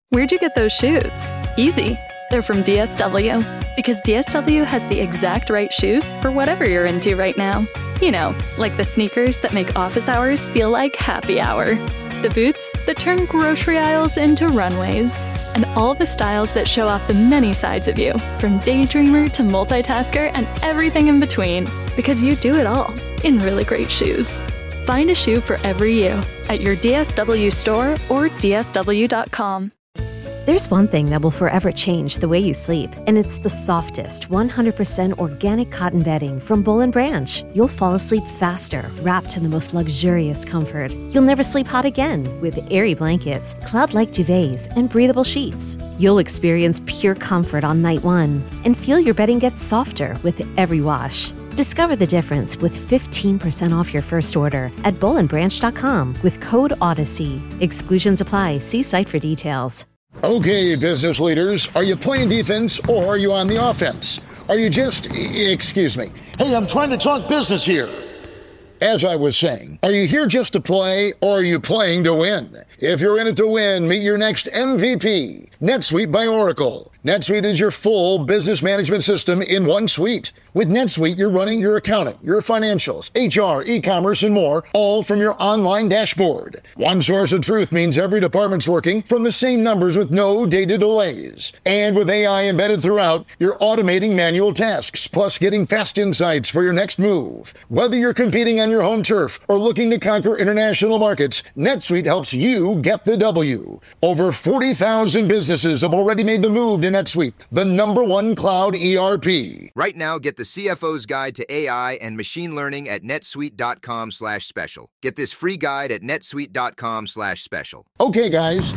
Where'd you get those shoes? Easy. They're from DSW. Because DSW has the exact right shoes for whatever you're into right now. You know, like the sneakers that make office hours feel like happy hour. The boots that turn grocery aisles into runways. And all the styles that show off the many sides of you, from daydreamer to multitasker and everything in between. Because you do it all in really great shoes. Find a shoe for every you at your DSW store or DSW.com. There's one thing that will forever change the way you sleep, and it's the softest, 100% organic cotton bedding from Boll & Branch. You'll fall asleep faster, wrapped in the most luxurious comfort. You'll never sleep hot again with airy blankets, cloud-like duvets, and breathable sheets. You'll experience pure comfort on night one and feel your bedding gets softer with every wash. Discover the difference with 15% off your first order at bollandbranch.com with code Odyssey. Exclusions apply. See site for details. Okay, business leaders, are you playing defense or are you on the offense? Are you just, excuse me. Hey, I'm trying to talk business here. As I was saying, are you here just to play or are you playing to win? If you're in it to win, meet your next MVP, NetSuite by Oracle. NetSuite is your full business management system in one suite. With NetSuite, you're running your accounting, your financials, HR, e-commerce, and more, all from your online dashboard. One source of truth means every department's working from the same numbers with no data delays. And with AI embedded throughout, you're automating manual tasks, plus getting fast insights for your next move. Whether you're competing on your home turf or looking to conquer international markets, NetSuite helps you get the W. Over 40,000 businesses have already made the move to NetSuite, the #1 cloud ERP. Right now, get the CFO's Guide to AI and Machine Learning at netsuite.com/special. Get this free guide at netsuite.com/special. Okay, guys.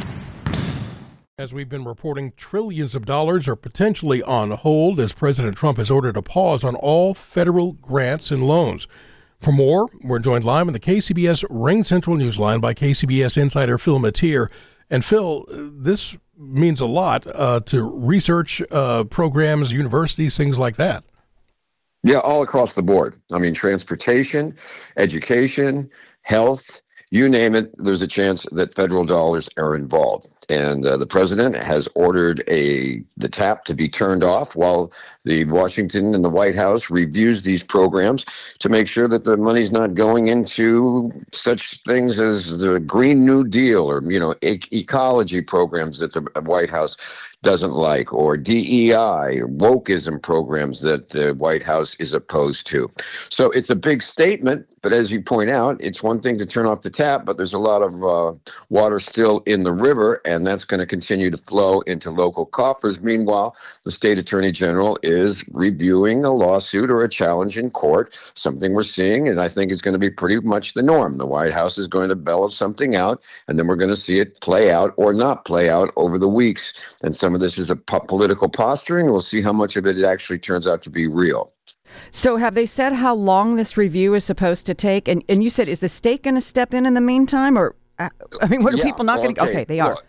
As we've been reporting, trillions of dollars are potentially on hold as President Trump has ordered a pause on all federal grants and loans. For more, we're joined live on the KCBS Ring Central Newsline by KCBS insider Phil Matier. And Phil, this means a lot to research programs, universities, things like that. Yeah, all across the board. I mean, transportation, education, health, you name it, there's a chance that federal dollars are involved. And the president has ordered the tap to be turned off while the Washington and the White House reviews these programs to make sure that the money's not going into such things as the Green New Deal or, ecology programs that the White House doesn't like, or DEI, or wokeism programs that the White House is opposed to. So it's a big statement, but as you point out, it's one thing to turn off the tap, but there's a lot of water still in the river, and that's going to continue to flow into local coffers. Meanwhile, the state attorney general is reviewing a lawsuit or a challenge in court, something we're seeing, and I think is going to be pretty much the norm. The White House is going to bellow something out, and then we're going to see it play out or not play out over the weeks. And some of this is a political posturing. We'll see how much of it actually turns out to be real. So have they said how long this review is supposed to take? And you said, is the state going to step in the meantime? Or, what are people not going to? Okay, they are.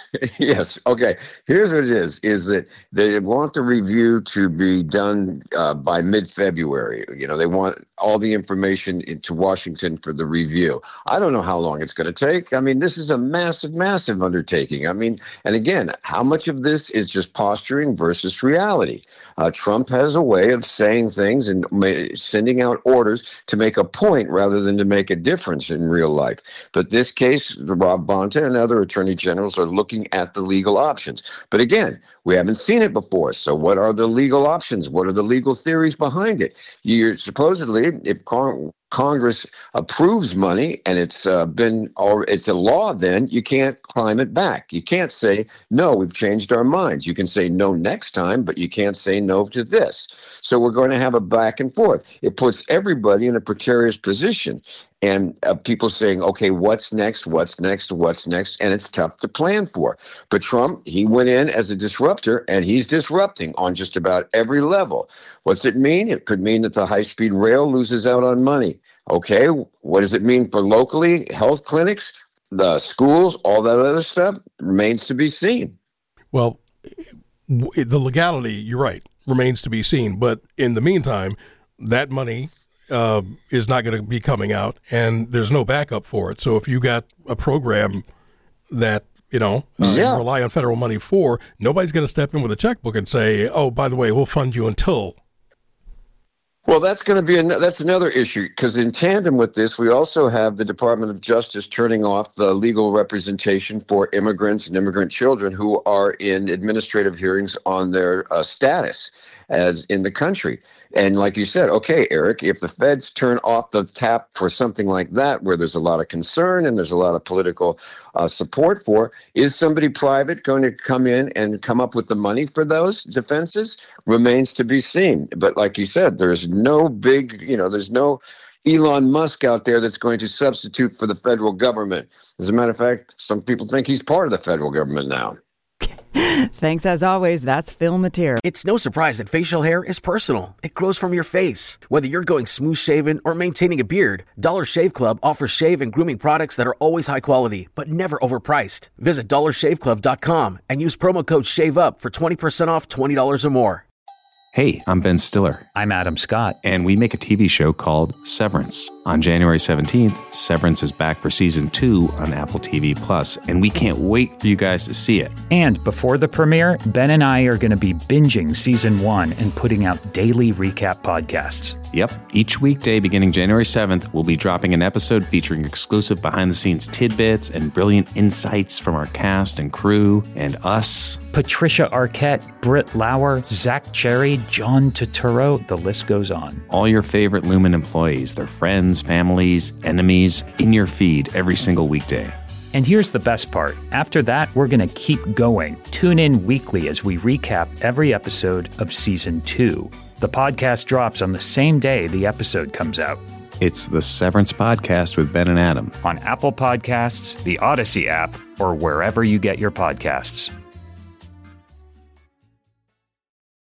Yes. Okay. Here's what it is that they want the review to be done by mid-February. They want all the information into Washington for the review. I don't know how long it's going to take. I mean, this is a massive, massive undertaking. I mean, and again, how much of this is just posturing versus reality? Trump has a way of saying things and sending out orders to make a point rather than to make a difference in real life. But this case, Rob Bonta and other attorney generals are looking at the legal options. But again, we haven't seen it before. So what are the legal options? What are the legal theories behind it? You're supposedly, if Congress approves money and it's a law, then you can't climb it back. You can't say, no, we've changed our minds. You can say no next time, but you can't say no to this. So we're going to have a back and forth. It puts everybody in a precarious position. And people saying, okay, what's next? What's next? What's next? And it's tough to plan for. But Trump, he went in as a disruptor, and he's disrupting on just about every level. What's it mean? It could mean that the high-speed rail loses out on money. Okay, what does it mean for locally, health clinics, the schools, all that other stuff remains to be seen. Well, the legality, you're right, remains to be seen. But in the meantime, that money is not going to be coming out, and there's no backup for it. So if you got a program that rely on federal money for. Nobody's going to step in with a checkbook and say, oh, by the way, we'll fund you until. Well, that's going to be that's another issue, because in tandem with this, we also have the Department of Justice turning off the legal representation for immigrants and immigrant children who are in administrative hearings on their status as in the country. And like you said, okay, Eric, if the feds turn off the tap for something like that, where there's a lot of concern and there's a lot of political support for, is somebody private going to come in and come up with the money for those defenses? Remains to be seen. But like you said, there's no there's no Elon Musk out there that's going to substitute for the federal government. As a matter of fact, some people think he's part of the federal government now. Thanks as always. That's Phil Mateer. It's no surprise that facial hair is personal. It grows from your face. Whether you're going smooth shaven or maintaining a beard, Dollar Shave Club offers shave and grooming products that are always high quality, but never overpriced. Visit dollarshaveclub.com and use promo code SHAVEUP for 20% off $20 or more. Hey, I'm Ben Stiller. I'm Adam Scott. And we make a TV show called Severance. On January 17th, Severance is back for season 2 on Apple TV+, and we can't wait for you guys to see it. And before the premiere, Ben and I are going to be binging season 1 and putting out daily recap podcasts. Yep. Each weekday beginning January 7th, we'll be dropping an episode featuring exclusive behind-the-scenes tidbits and brilliant insights from our cast and crew and us. Patricia Arquette, Britt Lauer, Zach Cherry, John Turturro, the list goes on. All your favorite Lumen employees, their friends, families, enemies, in your feed every single weekday. And here's the best part. After that, we're going to keep going. Tune in weekly as we recap every episode of Season 2. The podcast drops on the same day the episode comes out. It's the Severance Podcast with Ben and Adam. On Apple Podcasts, the Odyssey app, or wherever you get your podcasts.